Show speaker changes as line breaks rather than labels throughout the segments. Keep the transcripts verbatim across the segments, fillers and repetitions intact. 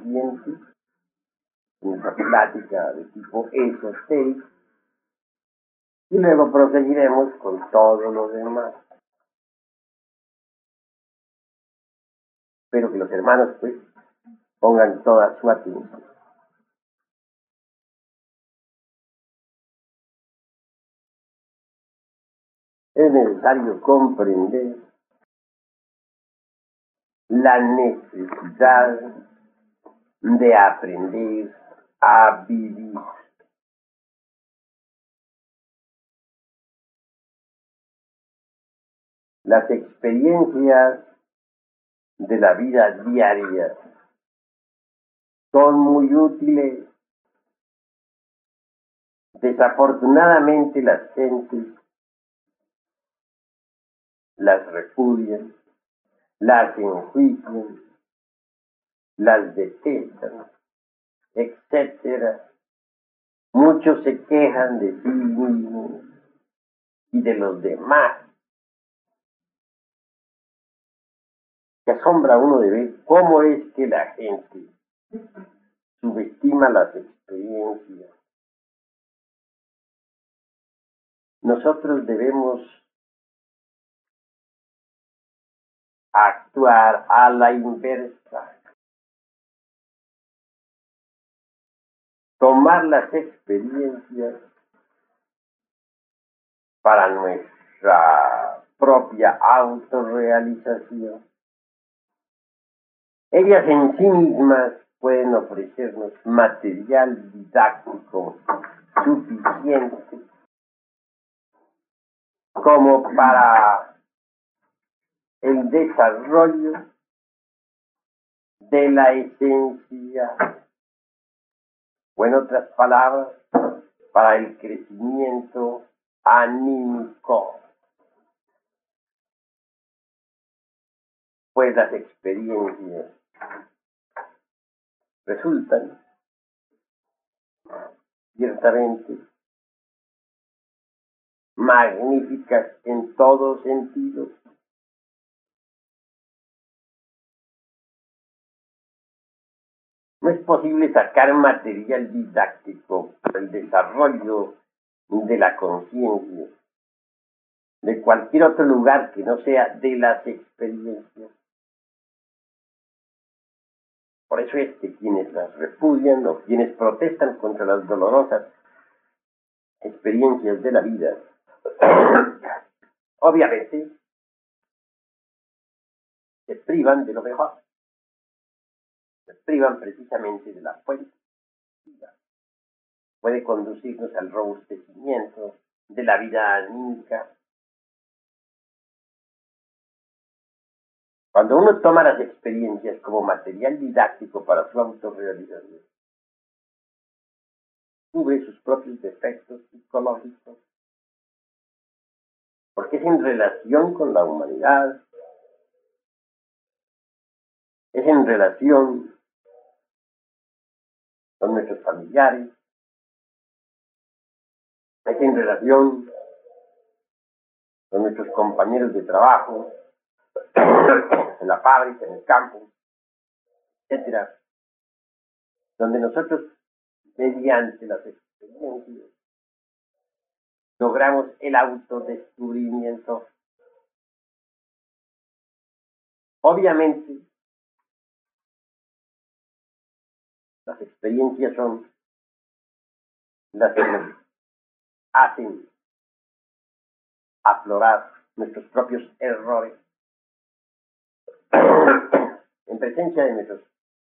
consciente, en esa plática de tipo esotérico, y luego proseguiremos con todo lo demás. Espero que los hermanos pues pongan toda su atención. Es necesario comprender la necesidad de aprender a vivir. Las experiencias de la vida diaria son muy útiles. Desafortunadamente las gentes las repudian, las enjuician, las detestan, etcétera. Muchos se quejan de sí mismos y de los demás. Se asombra uno de ver cómo es que la gente subestima las experiencias. Nosotros debemos actuar a la inversa. Tomar las experiencias para nuestra propia autorrealización. Ellas en sí mismas pueden ofrecernos material didáctico suficiente como para el desarrollo de la esencia, o en otras palabras, para el crecimiento anímico. Pues las experiencias resultan ciertamente magníficas en todo sentido. No es posible sacar material didáctico para el desarrollo de la conciencia de cualquier otro lugar que no sea de las experiencias. Por eso es que quienes las repudian o quienes protestan contra las dolorosas experiencias de la vida, obviamente se privan de lo mejor, se privan precisamente de la fuente. Puede conducirnos al robustecimiento de la vida anímica. Cuando uno toma las experiencias como material didáctico para su autorrealización, cubre sus propios defectos psicológicos, porque es en relación con la humanidad, es en relación con nuestros familiares, es en relación con nuestros compañeros de trabajo, en la fábrica, en el campo, etcétera, donde nosotros, mediante las experiencias, logramos el autodescubrimiento. Obviamente, las experiencias son las que nos hacen aflorar nuestros propios errores en presencia de nuestros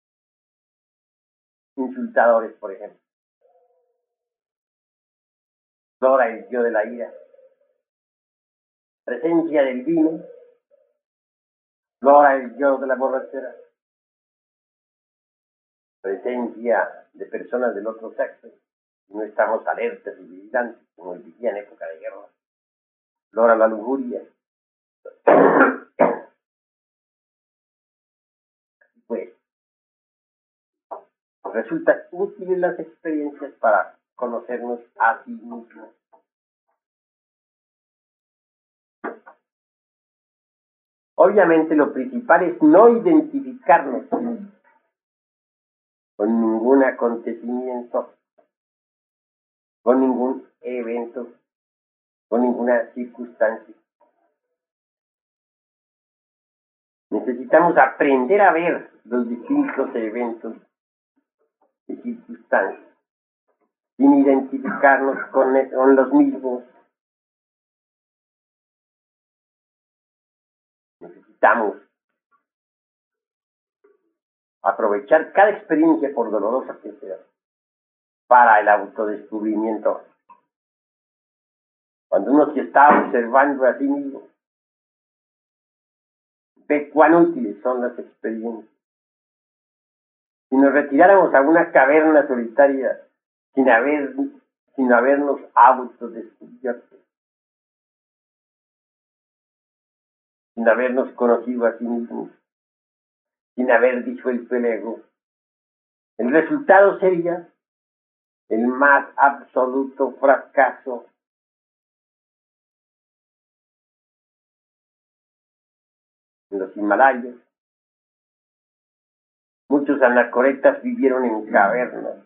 insultadores, por ejemplo. Flora el yo de la ira. Presencia del vino. Flora el yo de la borrachera. Presencia de personas del otro sexo. No estamos alertas y vigilantes, como el vivía en época de guerra. Flora la lujuria. Pues, resulta útiles las experiencias para conocernos a sí mismos. Obviamente lo principal es no identificarnos con ningún acontecimiento, con ningún evento, con ninguna circunstancia. Necesitamos aprender a ver los distintos eventos y circunstancias sin identificarnos con, con los mismos. Necesitamos aprovechar cada experiencia, por dolorosa que sea, para el autodescubrimiento. Cuando uno se está observando a sí mismo, ve cuán útiles son las experiencias. Si nos retiráramos a una caverna solitaria sin haber, sin habernos autodescubierto, sin habernos conocido a sí mismos, sin haber disuelto el ego, el resultado sería el más absoluto fracaso. En los Himalayas, muchos anacoretas vivieron en cavernas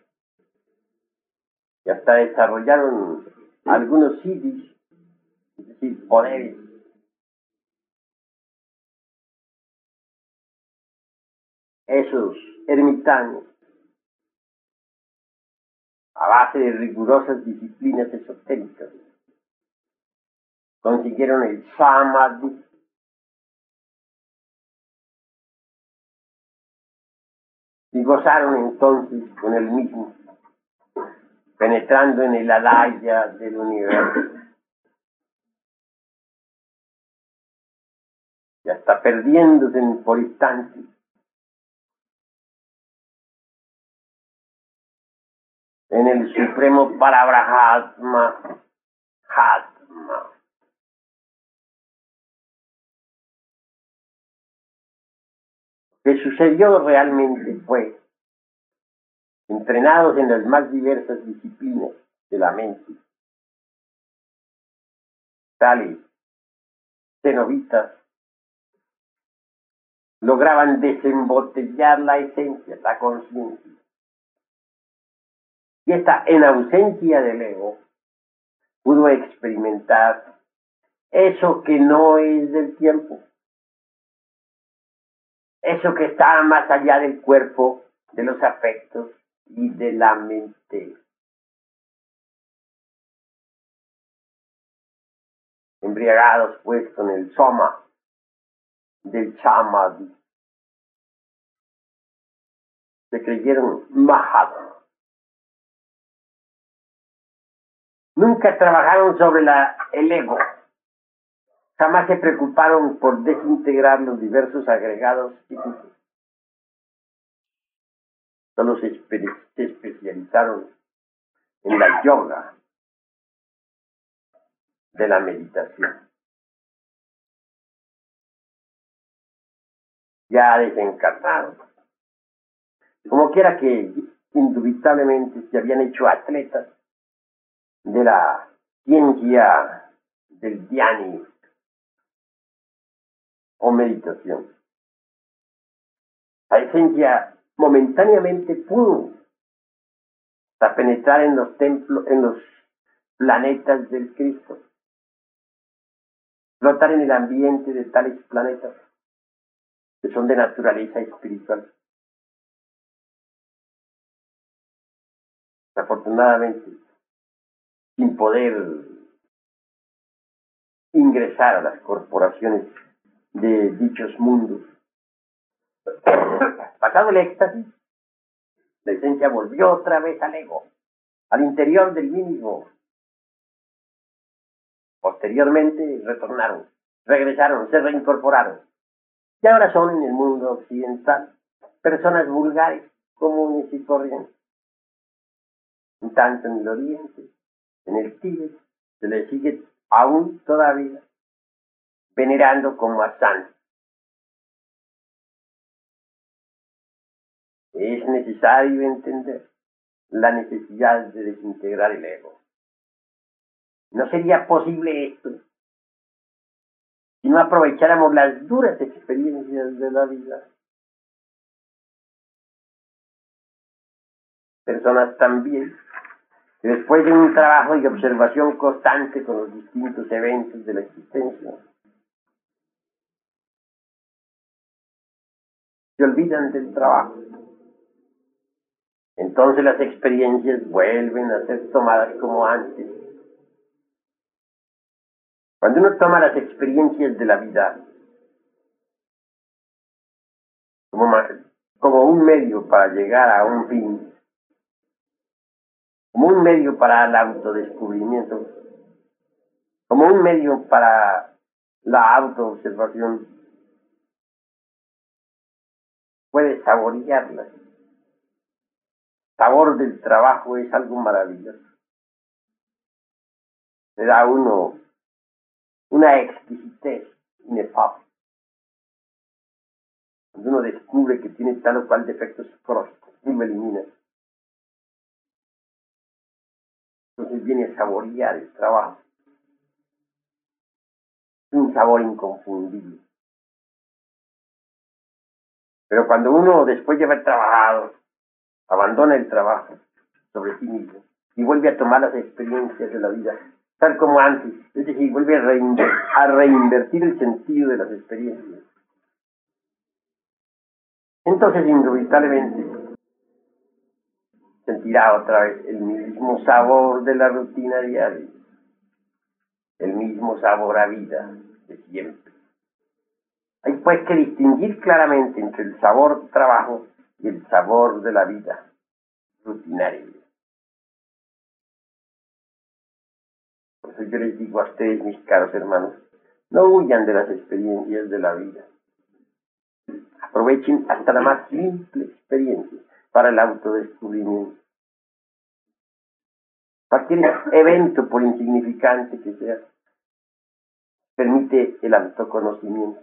y hasta desarrollaron algunos siddhis, es decir, poderes. Esos ermitaños, a base de rigurosas disciplinas esotéricas, consiguieron el samadhi, y gozaron entonces con el mismo, penetrando en el alaya del universo y hasta perdiéndose por instantes en el supremo Parabrahma Hatma. Lo que sucedió realmente fue, entrenados en las más diversas disciplinas de la mente, tales cenobitas lograban desembotellar la esencia, la conciencia. Y esta, en ausencia del ego, pudo experimentar eso que no es del tiempo, eso que está más allá del cuerpo, de los afectos y de la mente. Embriagados pues con el soma del samadhi, se creyeron mahatma. Nunca trabajaron sobre la, el ego, jamás se preocuparon por desintegrar los diversos agregados psíquicos. Solo se, se especializaron en la yoga de la meditación. Ya desencarnaron. Como quiera que indubitablemente se habían hecho atletas de la ciencia del dhyani o meditación. La esencia momentáneamente pudo hasta penetrar en los templos, en los planetas del Cristo, flotar en el ambiente de tales planetas que son de naturaleza espiritual. Afortunadamente, sin poder ingresar a las corporaciones de dichos mundos. Pasado el éxtasis, la esencia volvió otra vez al ego, al interior del mismo. Posteriormente retornaron, regresaron, se reincorporaron. Y ahora son en el mundo occidental personas vulgares, comunes y corrientes. En tanto en el oriente, en el Tíbet, se les sigue aún todavía venerando como a santos. Es necesario entender la necesidad de desintegrar el ego. No sería posible esto si no aprovecháramos las duras experiencias de la vida. personas también, que después de un trabajo y observación constante con los distintos eventos de la existencia, se olvidan del trabajo. Entonces las experiencias vuelven a ser tomadas como antes. Cuando uno toma las experiencias de la vida como, como un medio para llegar a un fin, como un medio para el autodescubrimiento, como un medio para la autoobservación, puede saborearlas. El sabor del trabajo es algo maravilloso. Le da a uno una exquisitez inefable. Cuando uno descubre que tiene tal o cual defecto psicológico y lo elimina, entonces viene a saborear el trabajo. Es un sabor inconfundible. Pero cuando uno, después de haber trabajado, abandona el trabajo sobre sí mismo y vuelve a tomar las experiencias de la vida tal como antes, es decir, vuelve a, reinver a reinvertir el sentido de las experiencias, entonces inevitablemente sentirá otra vez el mismo sabor de la rutina diaria, el mismo sabor a vida de siempre. Hay pues que distinguir claramente entre el sabor del trabajo y el sabor de la vida rutinaria. Por eso yo les digo a ustedes, mis caros hermanos, no huyan de las experiencias de la vida. Aprovechen hasta la más simple experiencia para el autodescubrimiento. Cualquier evento, por insignificante que sea, permite el autoconocimiento.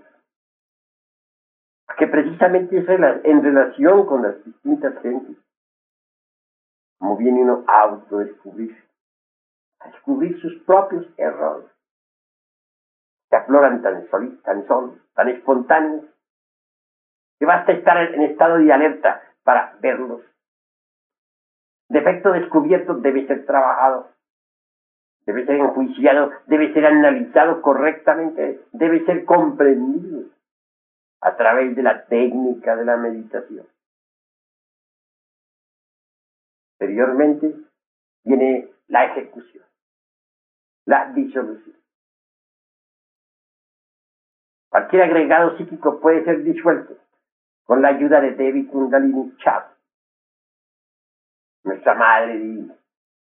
Que precisamente es en relación con las distintas gentes, como viene uno a autodescubrir, a descubrir sus propios errores, que afloran tan solos, tan solos, tan espontáneos, que basta estar en estado de alerta para verlos. Defecto descubierto debe ser trabajado, debe ser enjuiciado, debe ser analizado correctamente, debe ser comprendido a través de la técnica de la meditación. Posteriormente viene la ejecución, la disolución. Cualquier agregado psíquico puede ser disuelto con la ayuda de Devi Kundalini Chakra, nuestra Madre Divina.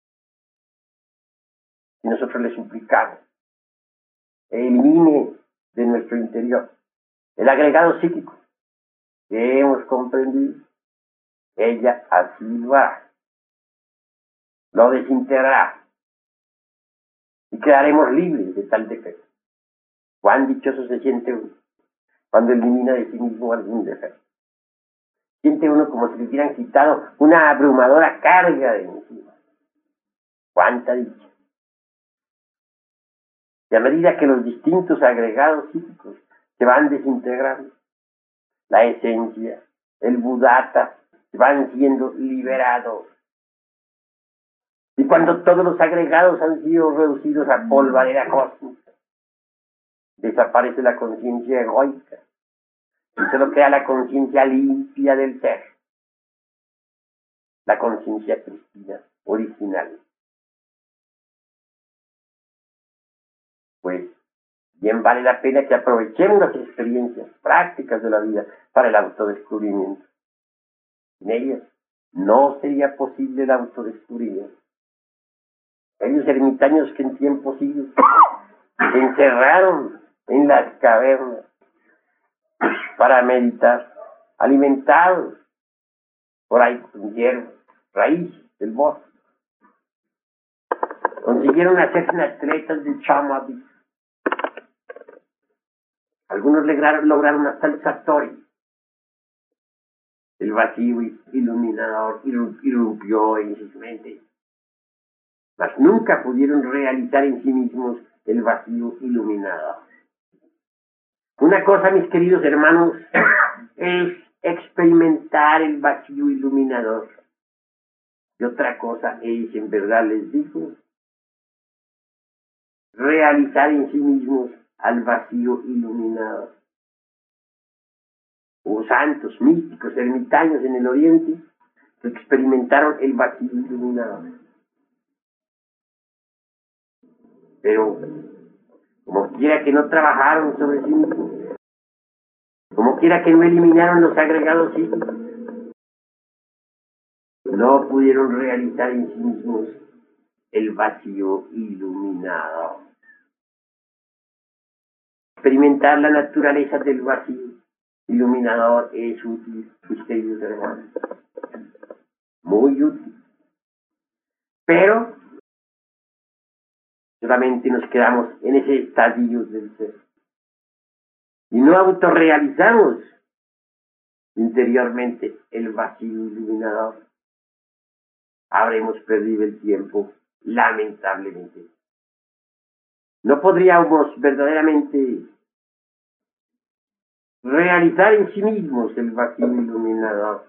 Y nosotros le suplicamos, elimine de nuestro interior el agregado psíquico que hemos comprendido. Ella así lo hará, lo desintegrará y quedaremos libres de tal defecto. Cuán dichoso se siente uno cuando elimina de sí mismo algún defecto. Siente uno como si le hubieran quitado una abrumadora carga de encima. ¡Cuánta dicha! Y a medida que los distintos agregados psíquicos se van desintegrando, la esencia, el buddhata, van siendo liberados. Y cuando todos los agregados han sido reducidos a polvareda cósmica, desaparece la conciencia egoica y solo queda la conciencia limpia del ser, la conciencia cristina, original. Pues bien vale la pena que aprovechemos las experiencias prácticas de la vida para el autodescubrimiento. Sin ellas no sería posible el autodescubrimiento. Aquellos ermitaños que en tiempos idos se encerraron en las cavernas para meditar, alimentados por ahí con hierbas, raíces del bosque, consiguieron hacerse atletas de Chamadhi. Algunos lograron, lograron hasta el Satori. El vacío iluminador irrumpió en sus mentes, mas nunca pudieron realizar en sí mismos el vacío iluminador. Una cosa, mis queridos hermanos, es experimentar el vacío iluminador. Y otra cosa es, en verdad les digo, realizar en sí mismos al vacío iluminado. Hubo santos, místicos, ermitaños en el Oriente que experimentaron el vacío iluminado. Pero, como quiera que no trabajaron sobre sí mismos, como quiera que no eliminaron los agregados psíquicos, no pudieron realizar en sí mismos el vacío iluminado. Experimentar la naturaleza del vacío iluminador es útil, mis queridos hermanos. Muy útil. Pero solamente nos quedamos en ese estadio del ser. Y no autorrealizamos interiormente el vacío iluminador. Habremos perdido el tiempo, lamentablemente. No podríamos verdaderamente realizar en sí mismos el vacío iluminador.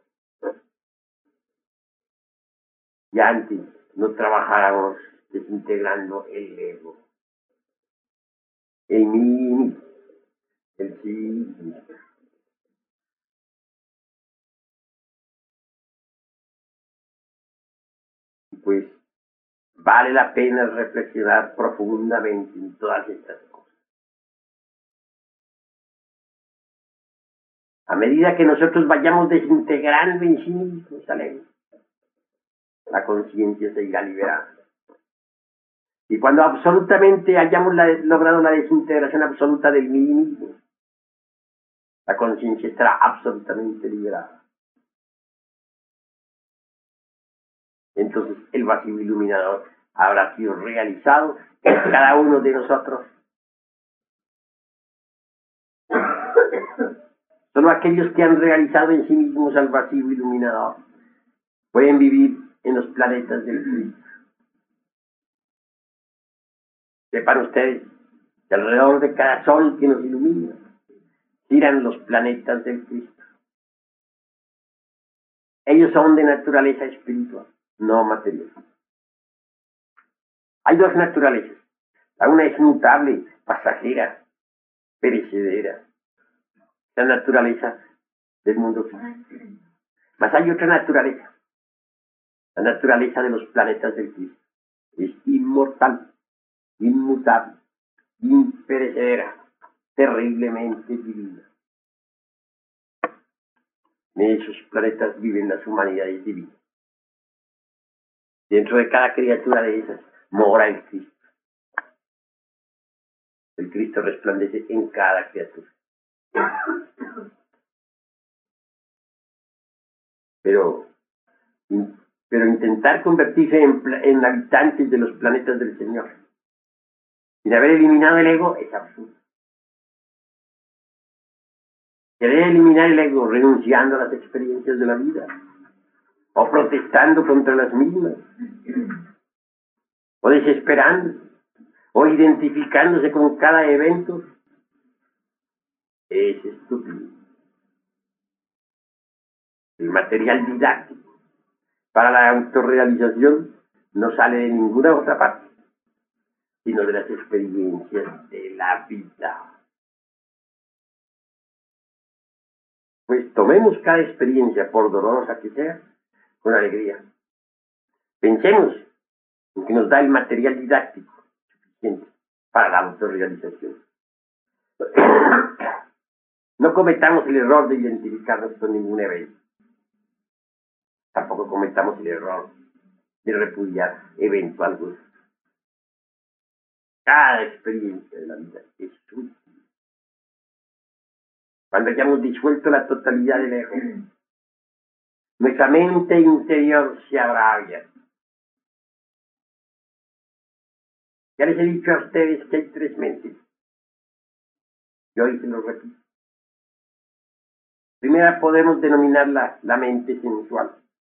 Y antes no trabajáramos desintegrando el ego, el mí, el sí. Pues vale la pena reflexionar profundamente en todas estas cosas. A medida que nosotros vayamos desintegrando en sí mismos al ego, la conciencia se irá liberando. Y cuando absolutamente hayamos la, logrado la desintegración absoluta del mí mismo, la conciencia estará absolutamente liberada. Entonces el vacío iluminador habrá sido realizado en cada uno de nosotros. Solo aquellos que han realizado en sí mismos el vacío iluminador pueden vivir en los planetas del Cristo. Sepan ustedes que alrededor de cada sol que nos ilumina giran los planetas del Cristo. Ellos son de naturaleza espiritual, no material. Hay dos naturalezas. La una es mutable, pasajera, perecedera. La naturaleza del mundo físico. Mas hay otra naturaleza. La naturaleza de los planetas del Cristo. Es inmortal, inmutable, imperecedera, terriblemente divina. En esos planetas viven las humanidades divinas. Dentro de cada criatura de esas mora el Cristo. El Cristo resplandece en cada criatura. Pero, pero intentar convertirse en, en habitantes de los planetas del Señor, sin haber eliminado el ego, es absurdo. Querer eliminar el ego renunciando a las experiencias de la vida, o protestando contra las mismas, o desesperando, o identificándose con cada evento, es estúpido. El material didáctico para la autorrealización no sale de ninguna otra parte, sino de las experiencias de la vida. Pues tomemos cada experiencia, por dolorosa que sea, con alegría. Pensemos en que nos da el material didáctico suficiente para la autorrealización. No cometamos el error de identificarnos con ningún evento. Tampoco cometamos el error de repudiar evento alguno. Cada experiencia de la vida es útil. Cuando hayamos disuelto la totalidad del ego, nuestra mente interior se habrá abierto. Ya les he dicho a ustedes que hay tres mentes. Y hoy se los repito. Primera podemos denominarla la mente sensual.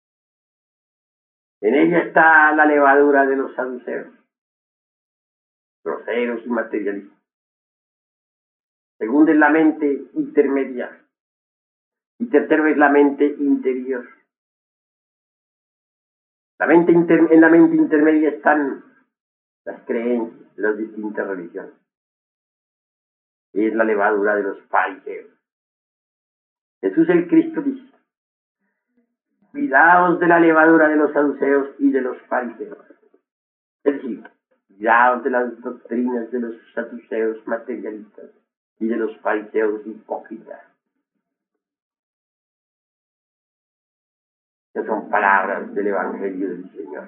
En ella está la levadura de los saduceos, groseros y materialistas. Segunda es la mente intermedia. Y tercero es la mente interior. La mente inter, en la mente intermedia están las creencias de las distintas religiones. Es la levadura de los fariseos. Jesús el Cristo dice: cuidaos de la levadura de los saduceos y de los fariseos. Es decir, cuidaos de las doctrinas de los saduceos materialistas y de los fariseos hipócritas. Que son palabras del Evangelio del Señor.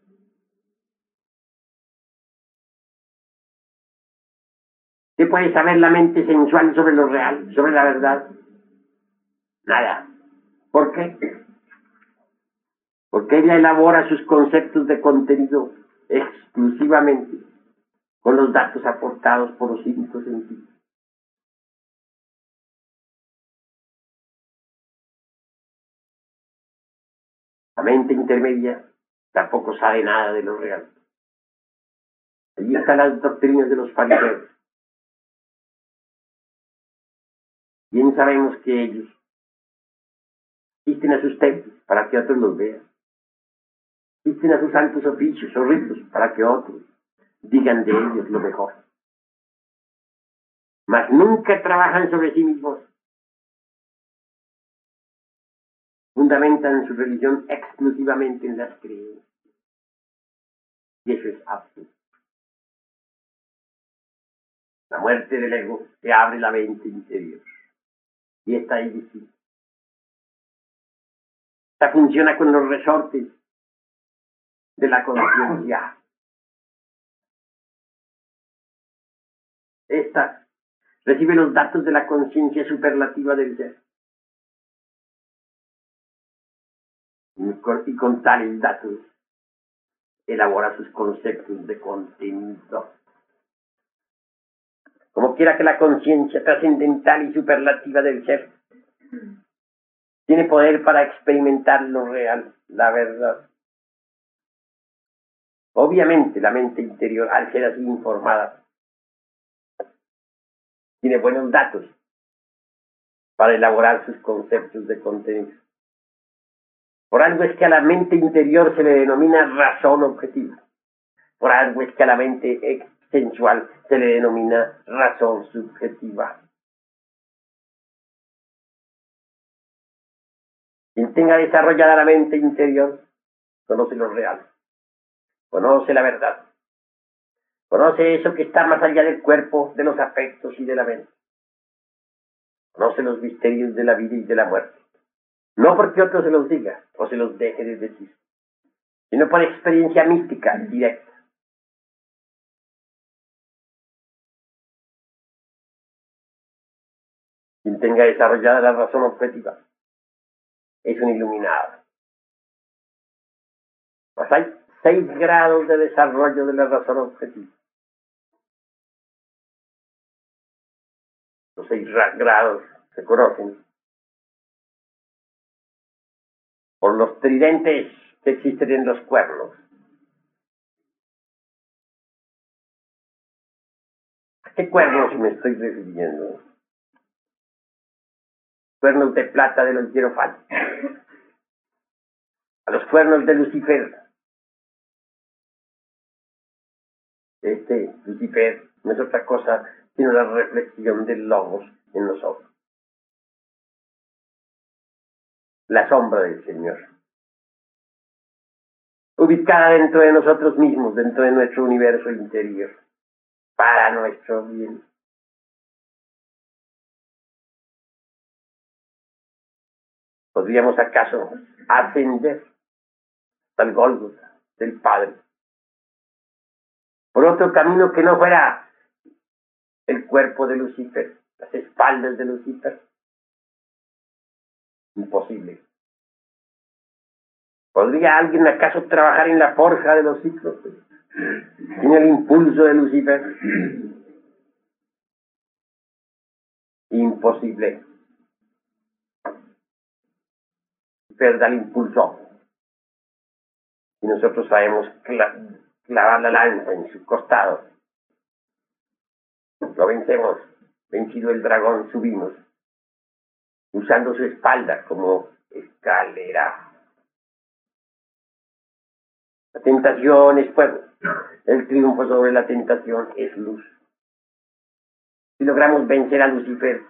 ¿Qué puede saber la mente sensual sobre lo real, sobre la verdad? Nada. ¿Por qué? Porque ella elabora sus conceptos de contenido exclusivamente con los datos aportados por los cinco sentidos. La mente intermedia tampoco sabe nada de lo real. Allí están las doctrinas de los fariseos. Bien sabemos que ellos asisten a sus templos para que otros los vean. Asisten a sus santos oficios o ritos para que otros digan de ellos lo mejor. Mas nunca trabajan sobre sí mismos. Fundamentan su religión exclusivamente en las creencias. Y eso es absurdo. La muerte del ego te abre la mente interior. Y esta ahí distinta. Esta funciona con los resortes de la conciencia. Esta recibe los datos de la conciencia superlativa del ser. Y con, y con tales datos elabora sus conceptos de contenido. Como quiera que la conciencia trascendental y superlativa del ser tiene poder para experimentar lo real, la verdad. Obviamente la mente interior, al ser así informada, tiene buenos datos para elaborar sus conceptos de contenido. Por algo es que a la mente interior se le denomina razón objetiva. Por algo es que a la mente sensual se le denomina razón subjetiva. Quien tenga desarrollada la mente interior, conoce lo real, conoce la verdad, conoce eso que está más allá del cuerpo, de los afectos y de la mente. Conoce los misterios de la vida y de la muerte. No porque otro se los diga o se los deje de decir, sino por experiencia mística directa. Quien tenga desarrollada la razón objetiva es un iluminado. Pues hay seis grados de desarrollo de la razón objetiva. Los seis grados se conocen por los tridentes que existen en los cuernos. ¿A qué cuernos me estoy refiriendo? Cuernos de plata de los hierofantes, a los cuernos de Lucifer. Este Lucifer no es otra cosa sino la reflexión del logos en nosotros. La sombra del Señor, ubicada dentro de nosotros mismos, dentro de nuestro universo interior, para nuestro bien. ¿Podríamos acaso ascender al Gólgota del Padre por otro camino que no fuera el cuerpo de Lucifer, las espaldas de Lucifer? Imposible. ¿Podría alguien acaso trabajar en la forja de los ciclos sin el impulso de Lucifer? Imposible. Lucifer da el impulso y nosotros sabemos clavar la lanza en su costado. Lo vencemos. Vencido el dragón, subimos usando su espalda como escalera. Tentación es fuego. El triunfo sobre la tentación es luz. Si logramos vencer a Lucifer,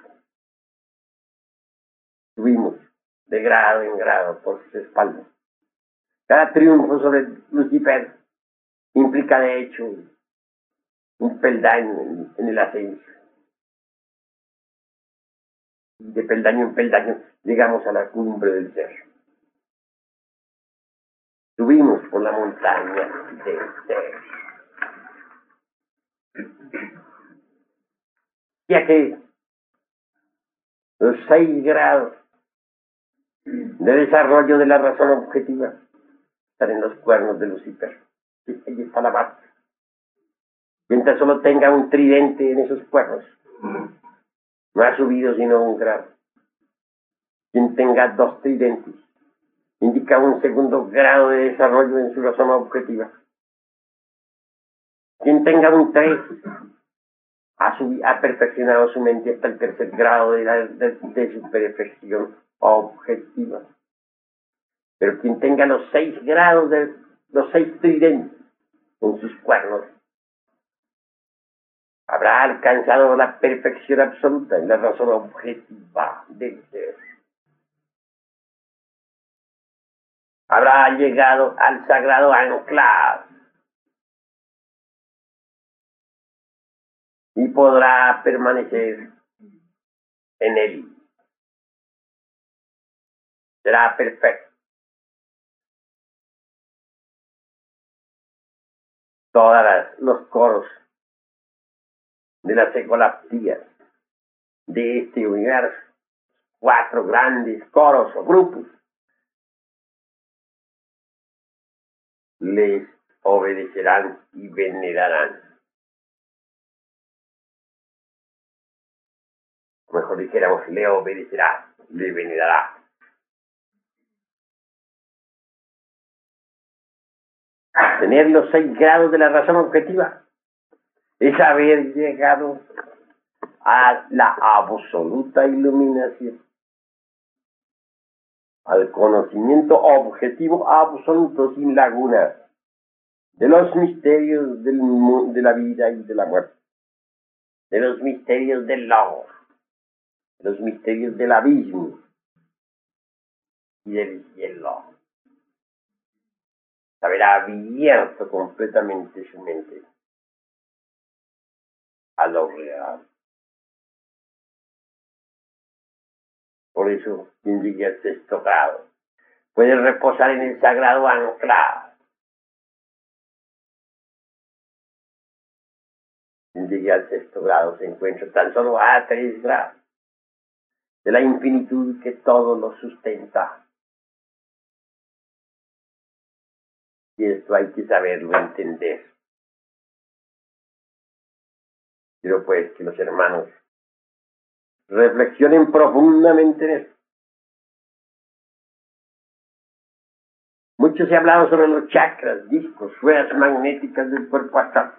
subimos de grado en grado por sus espaldas. Cada triunfo sobre Lucifer implica de hecho un peldaño en, en el ascenso. Y de peldaño en peldaño llegamos a la cumbre del cerro. Subimos por la montaña del cerro. Ya que los seis grados de desarrollo de la razón objetiva están en los cuernos de Lucifer. Ahí está la base. Mientras solo tenga un tridente en esos cuernos, no ha subido sino un grado. Quien tenga dos tridentes indica un segundo grado de desarrollo en su razón objetiva. Quien tenga un tres ha, subido, ha perfeccionado su mente hasta el tercer grado de, la, de, de su perfección objetiva. Pero quien tenga los seis grados de los seis tridentes en sus cuernos habrá alcanzado la perfección absoluta en la razón objetiva del ser. Habrá llegado al sagrado anclaje y podrá permanecer en él. Será perfecto. Todos los coros de las ecolaptías de este universo, cuatro grandes coros o grupos, les obedecerán y venerarán. O mejor dijéramos, le obedecerá, le venerará. Tener los seis grados de la razón objetiva es haber llegado a la absoluta iluminación, al conocimiento objetivo absoluto sin lagunas de los misterios del, de la vida y de la muerte, de los misterios del logos, de los misterios del abismo y del cielo. Haber abierto completamente su mente a lo real. Por eso, quien llegue al sexto grado puede reposar en el sagrado anclaje. Quien llegue al sexto grado se encuentra tan solo a tres grados de la infinitud que todo lo sustenta. Y esto hay que saberlo entender. Quiero pues que los hermanos reflexionen profundamente en esto. Mucho se ha hablado sobre los chakras, discos, ruedas magnéticas del cuerpo astral.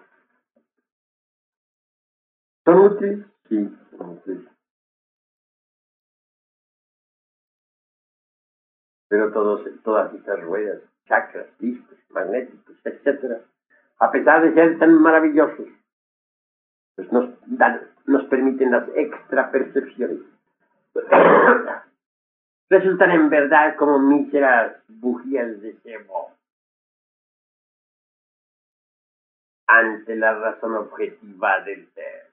¿Son útiles? Sí, son útiles. Pero todos, todas estas ruedas, chakras, discos, magnéticos, etcétera, a pesar de ser tan maravillosos, pues nos, dan, nos permiten las extra percepciones. Resultan en verdad como míseras bujías de cebo ante la razón objetiva del ser.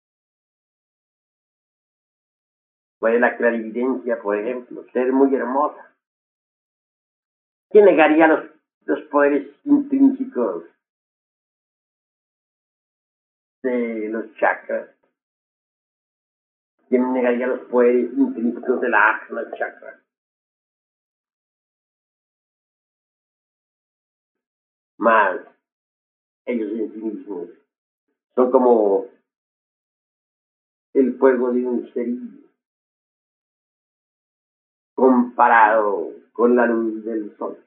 Puede la clarividencia, por ejemplo, ser muy hermosa. ¿Quién negaría los, los poderes intrínsecos de los chakras? ¿Quién negaría los poderes intrínsecos de la Ajna chakra? Más ellos en sí mismos son como el fuego de un cerillo comparado con la luz del sol.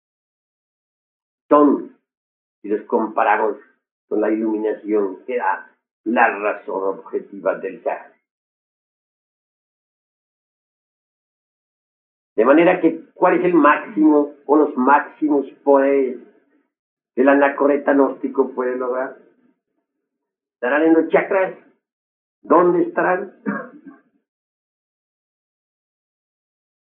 Son, si los comparamos con la iluminación que da la razón objetiva del ser. De manera que, ¿cuál es el máximo o los máximos poderes el anacoreta gnóstico puede lograr. ¿Estarán en los chakras? ¿Dónde estarán?